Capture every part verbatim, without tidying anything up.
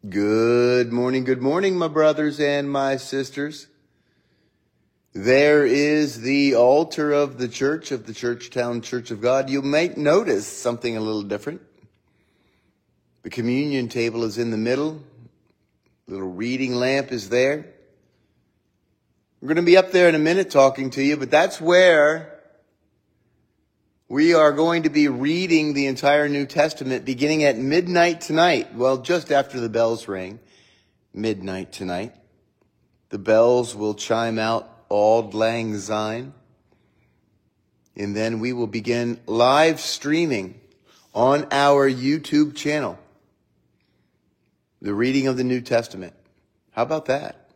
Good morning, good morning, my brothers and my sisters. There is the altar of the church, of the Churchtown Church of God. You might notice something a little different. The communion table is in the middle. The little reading lamp is there. We're going to be up there in a minute talking to you, but that's where we are going to be reading the entire New Testament beginning at midnight tonight. Well, just after the bells ring, midnight tonight. The bells will chime out Auld Lang Syne. And then we will begin live streaming on our YouTube channel the reading of the New Testament. How about that?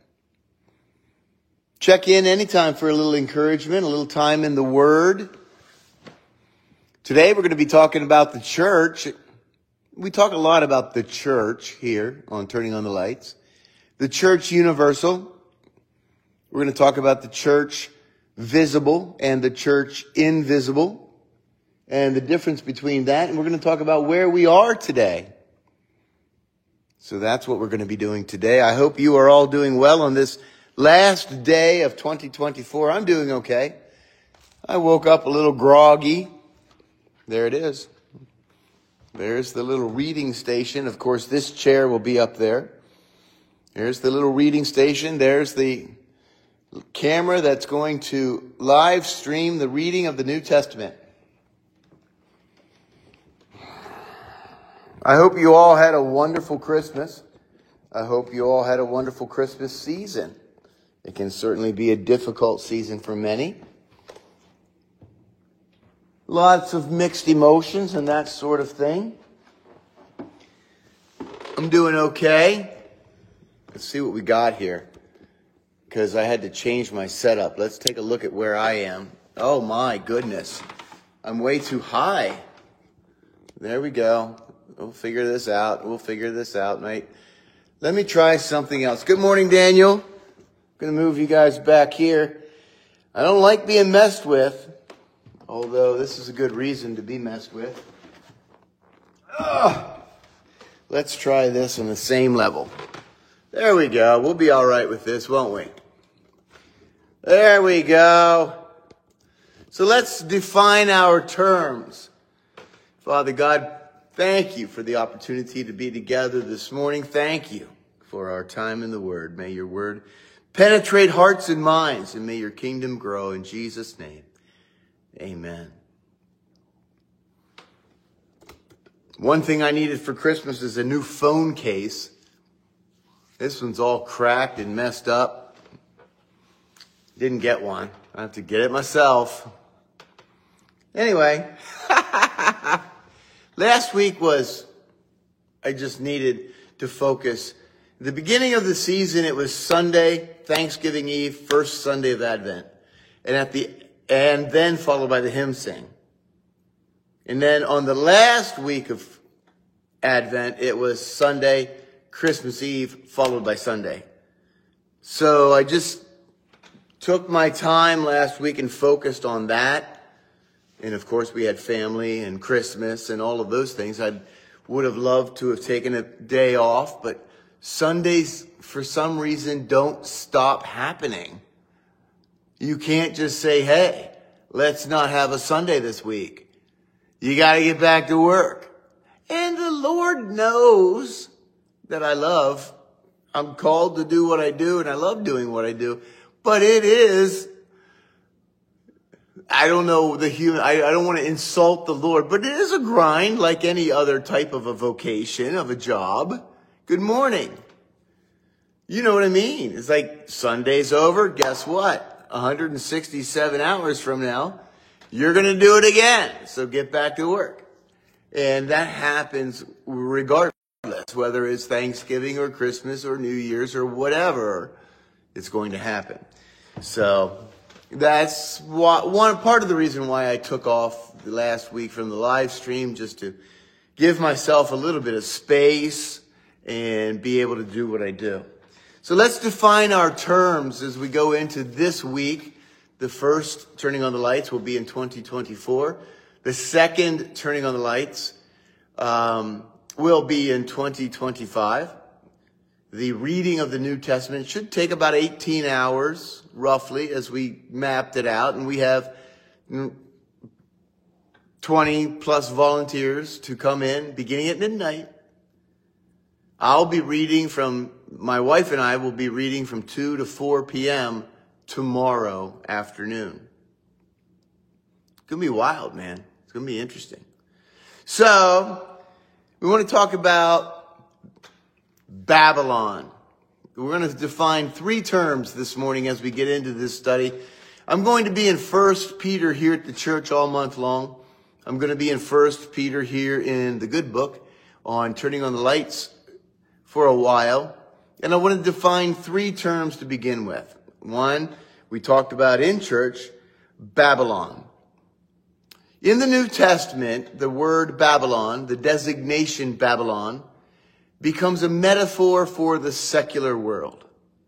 Check in anytime for a little encouragement, a little time in the Word. Today we're going to be talking about the church. We talk a lot about the church here on Turning on the Lights. The church universal. We're going to talk about the church visible and the church invisible and the difference between that. And we're going to talk about where we are today. So that's what we're going to be doing today. I hope you are all doing well on this last day of twenty twenty-four. I'm doing okay. I woke up a little groggy. There it is. There's the little reading station. Of course, this chair will be up there. There's the little reading station. There's the camera that's going to live stream the reading of the New Testament. I hope you all had a wonderful Christmas. I hope you all had a wonderful Christmas season. It can certainly be a difficult season for many. Lots of mixed emotions and that sort of thing. I'm doing okay. Let's see what we got here, because I had to change my setup. Let's take a look at where I am. Oh my goodness. I'm way too high. There we go. We'll figure this out. We'll figure this out, mate. Let me try something else. Good morning, Daniel. I'm going to move you guys back here. I don't like being messed with. Although this is a good reason to be messed with. Ugh. Let's try this on the same level. There we go. We'll be all right with this, won't we? There we go. So let's define our terms. Father God, thank you for the opportunity to be together this morning. Thank you for our time in the Word. May your Word penetrate hearts and minds, and may your kingdom grow in Jesus' name. Amen. One thing I needed for Christmas is a new phone case. This one's all cracked and messed up. Didn't get one. I have to get it myself. Anyway, last week was, I just needed to focus. At the beginning of the season, it was Sunday, Thanksgiving Eve, first Sunday of Advent. And at the And then followed by the hymn sing. And then on the last week of Advent, it was Sunday, Christmas Eve, followed by Sunday. So I just took my time last week and focused on that. And of course, we had family and Christmas and all of those things. I would have loved to have taken a day off, but Sundays, for some reason, don't stop happening. You can't just say, hey, let's not have a Sunday this week. You got to get back to work. And the Lord knows that I love. I'm called to do what I do, and I love doing what I do. But it is, I don't know the human, I, I don't want to insult the Lord, but it is a grind like any other type of a vocation, of a job. Good morning. You know what I mean? It's like Sunday's over. Guess what? one hundred sixty-seven hours from now, you're going to do it again. So get back to work. And that happens regardless, whether it's Thanksgiving or Christmas or New Year's or whatever, it's going to happen. So that's one part of the reason why I took off the last week from the live stream, just to give myself a little bit of space and be able to do what I do. So let's define our terms as we go into this week. The first Turning on the Lights will be in twenty twenty-four. The second Turning on the Lights um, will be in twenty twenty-five. the reading of the New Testament. It should take about eighteen hours, roughly, as we mapped it out. And we have twenty plus volunteers to come in beginning at midnight. I'll be reading from, my wife and I will be reading from two to four p.m. tomorrow afternoon. It's going to be wild, man. It's going to be interesting. So, we want to talk about Babylon. We're going to define three terms this morning as we get into this study. I'm going to be in First Peter here at the church all month long. I'm going to be in First Peter here in the Good Book on turning on the lights for a while. And I want to define three terms to begin with. One, we talked about in church, Babylon. In the New Testament, the word Babylon, the designation Babylon, becomes a metaphor for the secular world.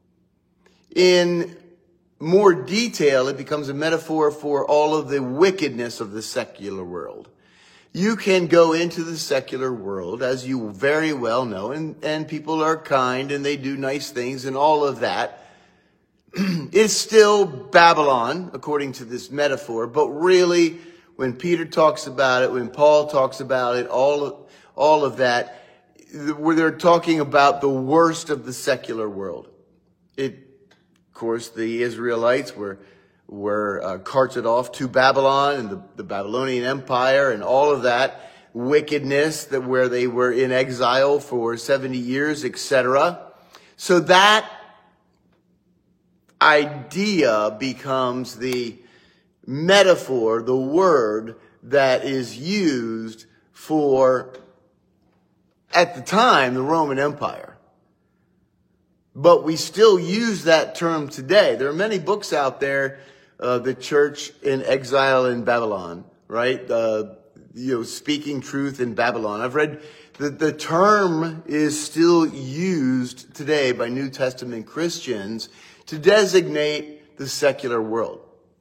In more detail, it becomes a metaphor for all of the wickedness of the secular world. You can go into the secular world, as you very well know, and, and people are kind and they do nice things and all of that. It's still Babylon, according to this metaphor, but really, when Peter talks about it, when Paul talks about it, all of, all of that, where they're talking about the worst of the secular world. It, of course, the Israelites were were uh, carted off to Babylon and the, the Babylonian Empire and all of that wickedness that where they were in exile for seventy years, et cetera. So that idea becomes the metaphor, the word that is used for, at the time, the Roman Empire. But we still use that term today. There are many books out there, uh, the church in exile in Babylon, right? Uh, you know, speaking truth in Babylon. I've read that the term is still used today by New Testament Christians to designate the secular world.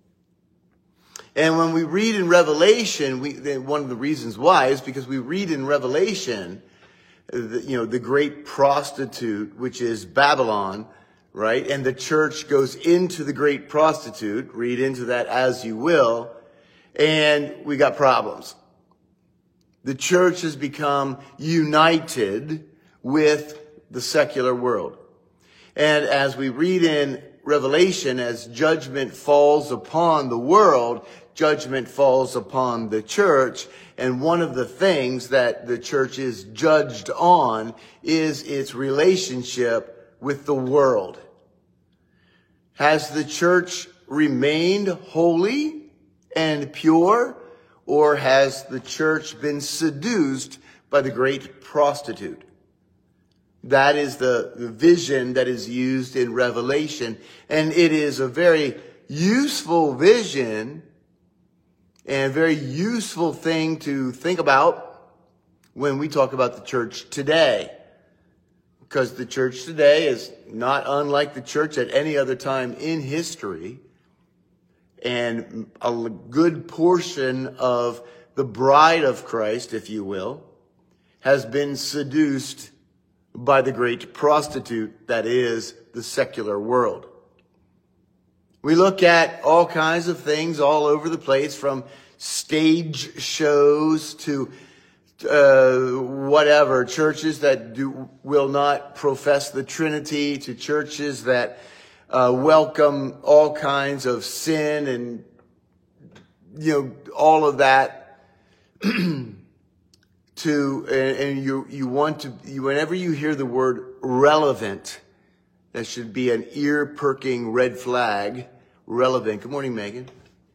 And when we read in Revelation, we, one of the reasons why is because we read in Revelation, the, you know, the great prostitute, which is Babylon, right? And the church goes into the great prostitute. Read into that as you will. And we got problems. The church has become united with the secular world. And as we read in Revelation, as judgment falls upon the world, judgment falls upon the church. And one of the things that the church is judged on is its relationship with the world. Has the church remained holy and pure, or has the church been seduced by the great prostitute? That is the vision that is used in Revelation. And it is a very useful vision and a very useful thing to think about when we talk about the church today. Because the church today is not unlike the church at any other time in history. And a good portion of the bride of Christ, if you will, has been seduced by the great prostitute that is the secular world. We look at all kinds of things all over the place, from stage shows to uh, whatever, churches that do will not profess the Trinity, to churches that uh, welcome all kinds of sin and, you know, all of that. To and, and you you want to you, whenever you hear the word relevant, that should be an ear-perking red flag. Relevant. Good morning, Megan.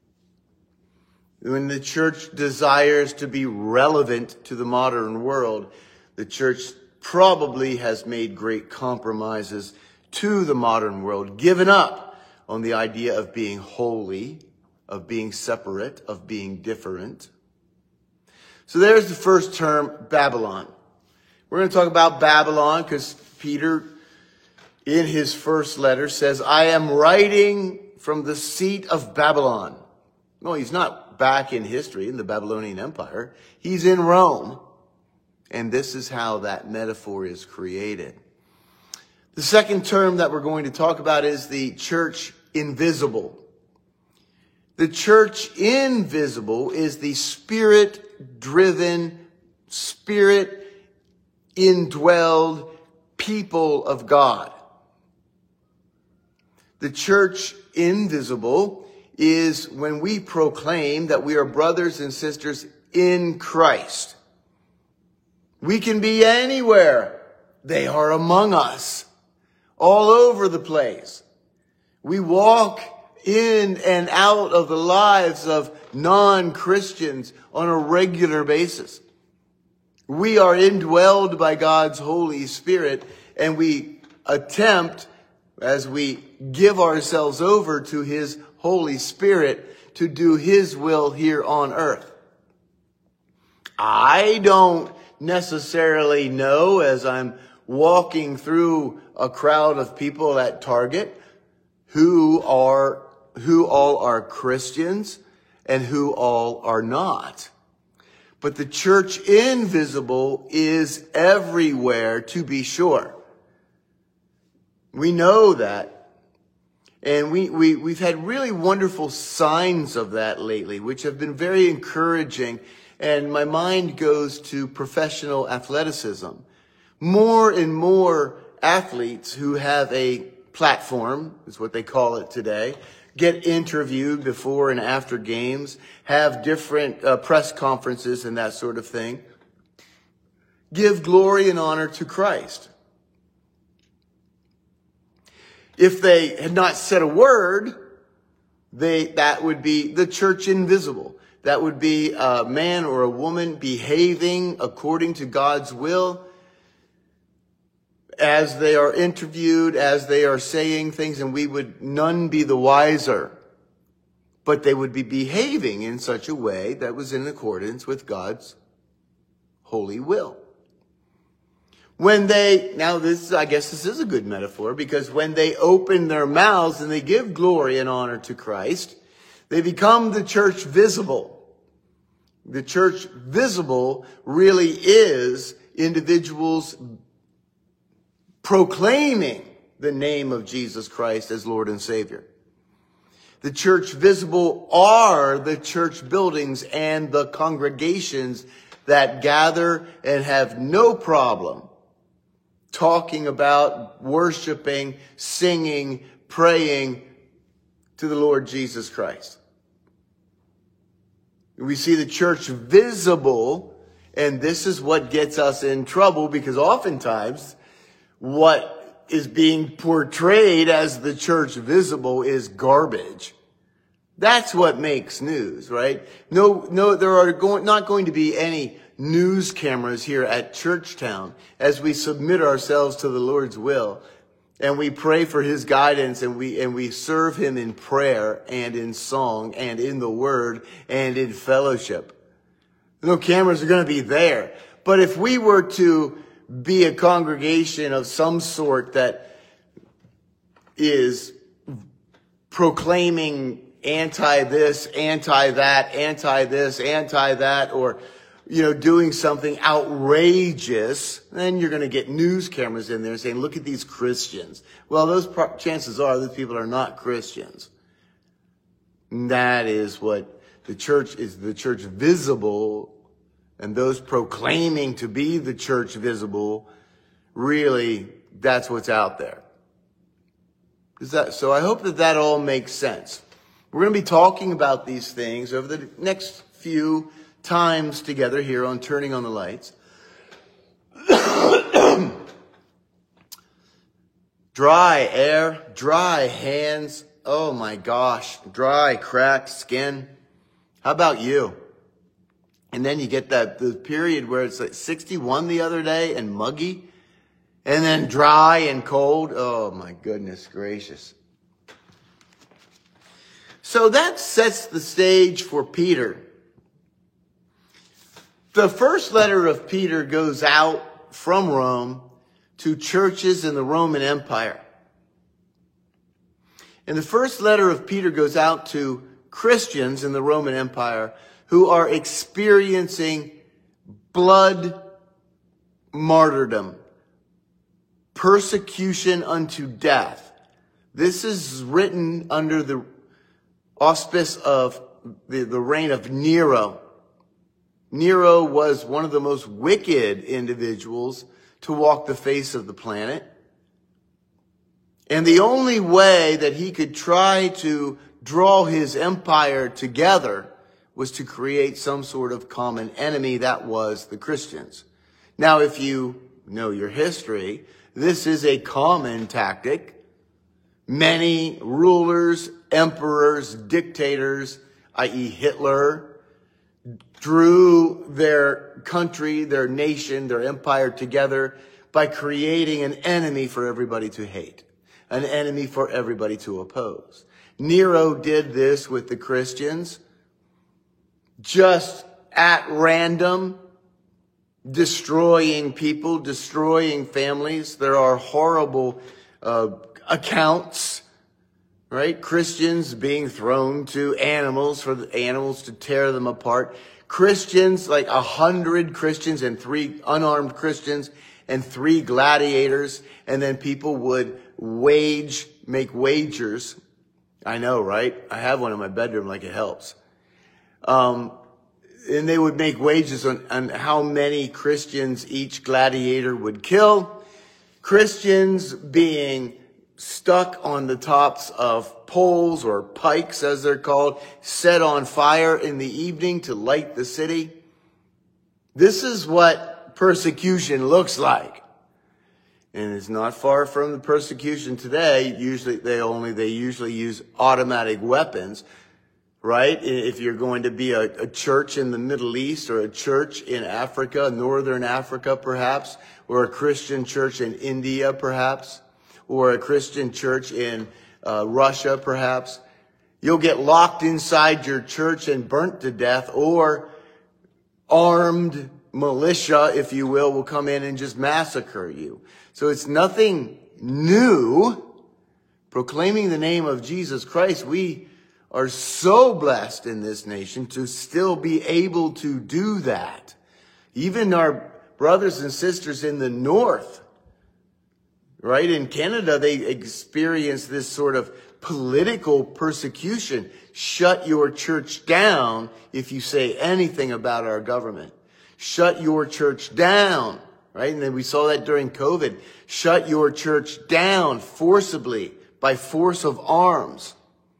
When the church desires to be relevant to the modern world, the church probably has made great compromises to the modern world, given up on the idea of being holy, of being separate, of being different. So there's the first term, Babylon. We're going to talk about Babylon because Peter, in his first letter, says, I am writing from the seat of Babylon. No, he's not back in history in the Babylonian Empire. He's in Rome. And this is how that metaphor is created. The second term that we're going to talk about is the church invisible. The church invisible is the spirit-driven, spirit-indwelled people of God. The church invisible is when we proclaim that we are brothers and sisters in Christ. We can be anywhere. They are among us, all over the place. We walk in and out of the lives of non-Christians on a regular basis. We are indwelled by God's Holy Spirit, and we attempt, as we give ourselves over to His Holy Spirit, to do His will here on earth. I don't necessarily know, as I'm walking through a crowd of people at Target, who are who all are Christians and who all are not. But the church invisible is everywhere, to be sure. We know that. And we, we, we've had really wonderful signs of that lately, which have been very encouraging. And my mind goes to professional athleticism. More and more athletes who have a platform, is what they call it today, get interviewed before and after games, have different uh, press conferences and that sort of thing. Give glory and honor to Christ. If they had not said a word, they that would be the church invisible. That would be a man or a woman behaving according to God's will as they are interviewed, as they are saying things, and we would none be the wiser. But they would be behaving in such a way that was in accordance with God's holy will. When they, now this, I guess this is a good metaphor, because when they open their mouths and they give glory and honor to Christ, they become the church visible. The church visible really is individuals proclaiming the name of Jesus Christ as Lord and Savior. The church visible are the church buildings and the congregations that gather and have no problem talking about, worshiping, singing, praying to the Lord Jesus Christ. We see the church visible, and this is what gets us in trouble, because oftentimes what is being portrayed as the church visible is garbage. That's what makes news, right? No, no, there are going, not going to be any news cameras here at Churchtown as we submit ourselves to the Lord's will and we pray for His guidance and we, and we serve Him in prayer and in song and in the Word and in fellowship. No cameras are going to be there. But if we were to be a congregation of some sort that is proclaiming anti this, anti that, anti this, anti that, or, you know, doing something outrageous, then you're going to get news cameras in there saying, look at these Christians. Well, those pro- chances are those people are not Christians. And that is what the church is, the church visible. And those proclaiming to be the church visible, really, that's what's out there. Is that, so I hope that that all makes sense. We're going to be talking about these things over the next few times together here on Turning on the Lights. Dry air, dry hands. Oh my gosh, dry, cracked skin. How about you? And then you get that the period where it's like sixty-one the other day and muggy, and then dry and cold. Oh my goodness gracious. So that sets the stage for Peter. The first letter of Peter goes out from Rome to churches in the Roman Empire. And the first letter of Peter goes out to Christians in the Roman Empire who are experiencing blood martyrdom, persecution unto death. This is written under the auspice of the, the reign of Nero. Nero was one of the most wicked individuals to walk the face of the planet. And the only way that he could try to draw his empire together was to create some sort of common enemy. That was the Christians. Now, if you know your history, this is a common tactic. Many rulers, emperors, dictators, that is. Hitler, drew their country, their nation, their empire together by creating an enemy for everybody to hate, an enemy for everybody to oppose. Nero did this with the Christians, just at random, destroying people, destroying families. There are horrible uh, accounts, right? Christians being thrown to animals for the animals to tear them apart. Christians, like a hundred Christians and three unarmed Christians and three gladiators. And then people would wage, make wagers. I know, right? I have one in my bedroom, like it helps. Um, and they would make wagers on, on how many Christians each gladiator would kill. Christians being stuck on the tops of poles or pikes, as they're called, set on fire in the evening to light the city. This is what persecution looks like. And it's not far from the persecution today. Usually they only, they usually use automatic weapons, right? If you're going to be a, a church in the Middle East or a church in Africa, Northern Africa perhaps, or a Christian church in India perhaps, or a Christian church in uh, Russia, perhaps, you'll get locked inside your church and burnt to death, or armed militia, if you will, will come in and just massacre you. So it's nothing new. Proclaiming the name of Jesus Christ, we are so blessed in this nation to still be able to do that. Even our brothers and sisters in the north, right? In Canada, they experience this sort of political persecution. Shut your church down if you say anything about our government. Shut your church down, right? And then we saw that during COVID. Shut your church down forcibly by force of arms.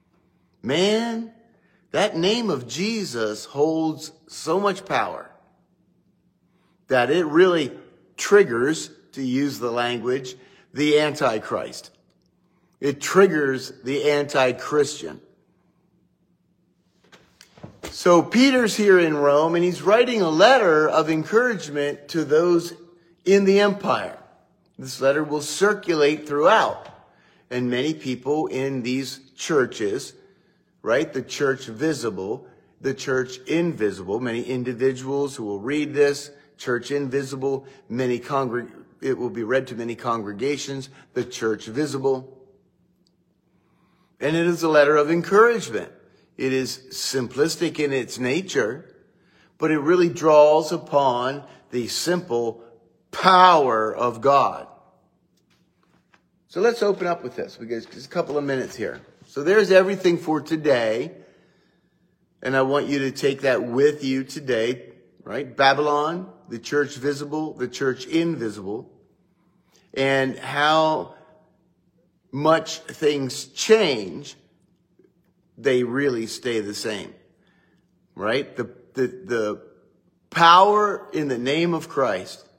Man, that name of Jesus holds so much power that it really triggers, to use the language, the Antichrist. It triggers the anti-Christian. So Peter's here in Rome, and he's writing a letter of encouragement to those in the empire. This letter will circulate throughout. And many people in these churches, right? The church visible, the church invisible, many individuals who will read this, church invisible, many congreg- it will be read to many congregations, the church visible. And it is a letter of encouragement. It is simplistic in its nature, but it really draws upon the simple power of God. So let's open up with this. We got just a couple of minutes here. So there's everything for today. And I want you to take that with you today, right? Babylon, the church visible, the church invisible, and how much things change, they really stay the same, right? The, the, the power in the name of Christ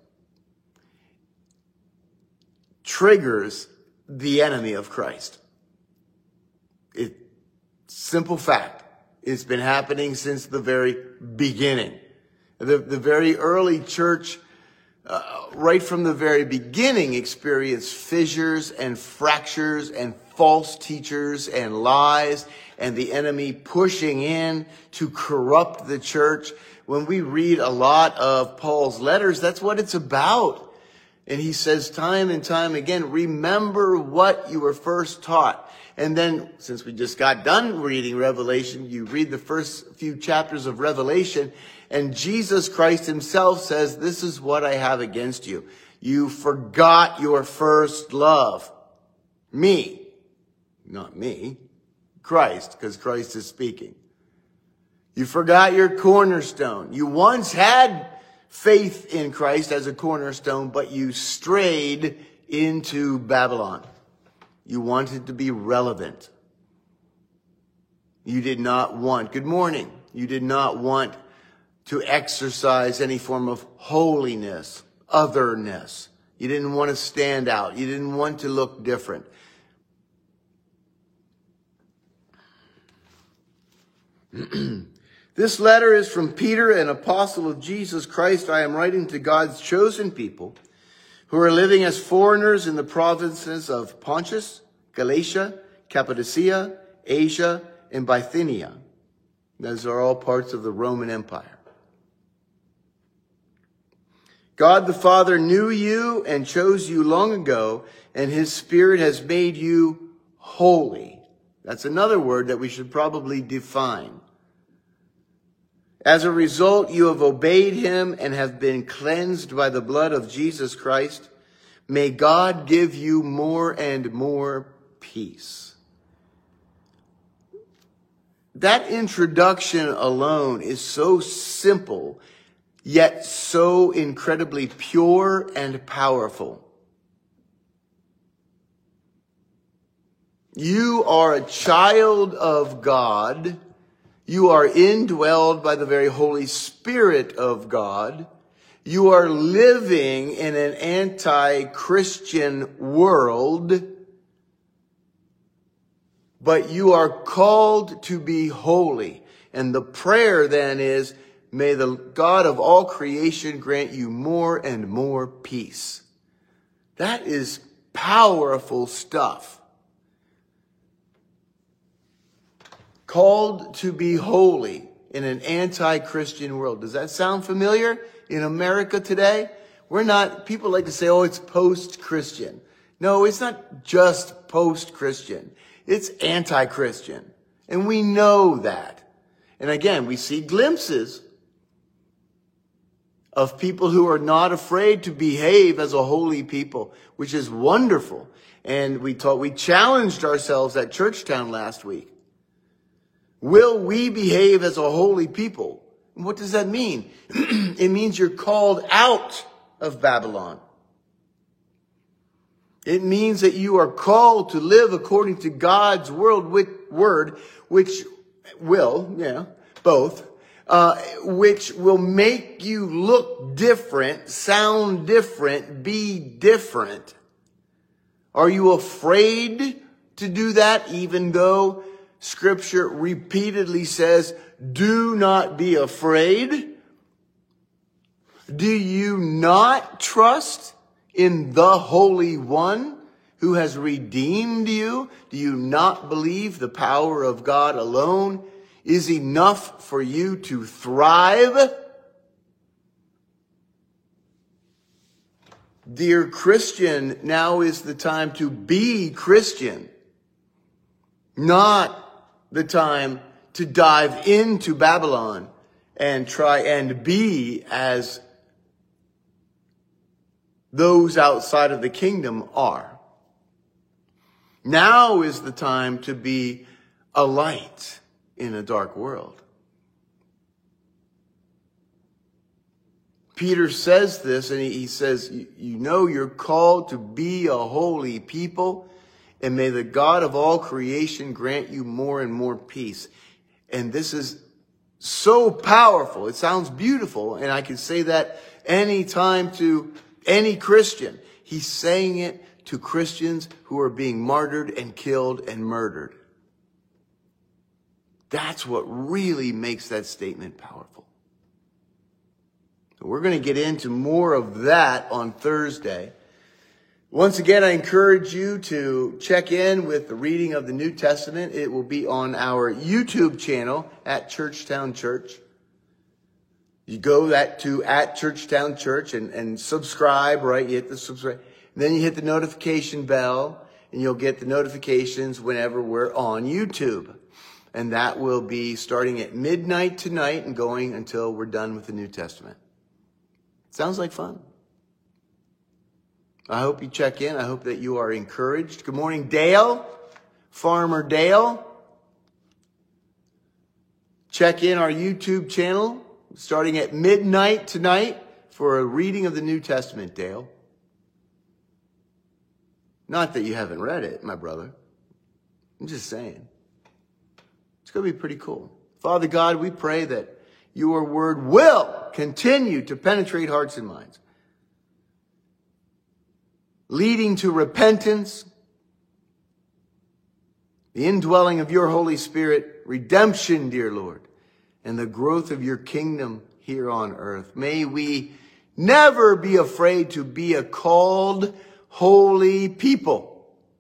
triggers the enemy of Christ. It, simple fact. It's been happening since the very beginning. The, the very early church, uh, right from the very beginning, experienced fissures and fractures and false teachers and lies and the enemy pushing in to corrupt the church. When we read a lot of Paul's letters, that's what it's about. And he says time and time again, remember what you were first taught. And then, since we just got done reading Revelation, you read the first few chapters of Revelation, and Jesus Christ himself says, this is what I have against you. You forgot your first love. Me. Not me. Christ, because Christ is speaking. You forgot your cornerstone. You once had faith in Christ as a cornerstone, but you strayed into Babylon. You wanted to be relevant. You did not want, good morning, you did not want to exercise any form of holiness, otherness. You didn't want to stand out. You didn't want to look different. This letter is from Peter, an apostle of Jesus Christ. I am writing to God's chosen people who are living as foreigners in the provinces of Pontus, Galatia, Cappadocia, Asia, and Bithynia. Those are all parts of the Roman Empire. God the Father knew you and chose you long ago, and his Spirit has made you holy. That's another word that we should probably define. As a result, you have obeyed him and have been cleansed by the blood of Jesus Christ. May God give you more and more peace. That introduction alone is so simple, yet so incredibly pure and powerful. You are a child of God. You are indwelled by the very Holy Spirit of God. You are living in an anti-Christian world, but you are called to be holy. And the prayer then is, may the God of all creation grant you more and more peace. That is powerful stuff. Called to be holy in an anti-Christian world. Does that sound familiar in America today? We're not, people like to say, oh, it's post-Christian. No, it's not just post-Christian. It's anti-Christian. And we know that. And again, we see glimpses of people who are not afraid to behave as a holy people, which is wonderful. And we taught, we challenged ourselves at Churchtown last week. Will we behave as a holy people? And what does that mean? It means you're called out of Babylon. It means that you are called to live according to God's world, word, which will, yeah, both, uh, which will make you look different, sound different, be different. Are you afraid to do that, even though Scripture repeatedly says, do not be afraid? Do you not trust in the Holy One who has redeemed you? Do you not believe the power of God alone is enough for you to thrive? Dear Christian, now is the time to be Christian, not the time to dive into Babylon and try and be as those outside of the kingdom are. Now is the time to be a light in a dark world. Peter says this, and he says, you know you're called to be a holy people, and may the God of all creation grant you more and more peace. And this is so powerful. It sounds beautiful. And I can say that anytime to any Christian. He's saying it to Christians who are being martyred and killed and murdered. That's what really makes that statement powerful. So we're going to get into more of that on Thursday. Once again, I encourage you to check in with the reading of the New Testament. It will be on our YouTube channel at Churchtown Church. You go that to at Churchtown Church and, and subscribe, right? You hit the subscribe. And then you hit the notification bell and you'll get the notifications whenever we're on YouTube. And that will be starting at midnight tonight and going until we're done with the New Testament. Sounds like fun. I hope you check in. I hope that you are encouraged. Good morning, Dale. Farmer Dale. Check in our YouTube channel starting at midnight tonight for a reading of the New Testament, Dale. Not that you haven't read it, my brother. I'm just saying. It's going to be pretty cool. Father God, we pray that your word will continue to penetrate hearts and minds, leading to repentance, the indwelling of your Holy Spirit, redemption, dear Lord, and the growth of your kingdom here on earth. May we never be afraid to be a called, holy people.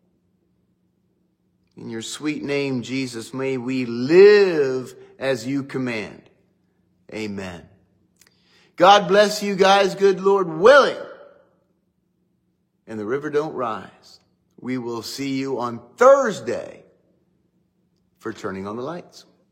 In your sweet name, Jesus, may we live as you command. Amen. God bless you guys, good Lord willing. And the river don't rise. We will see you on Thursday for Turning on the Lights.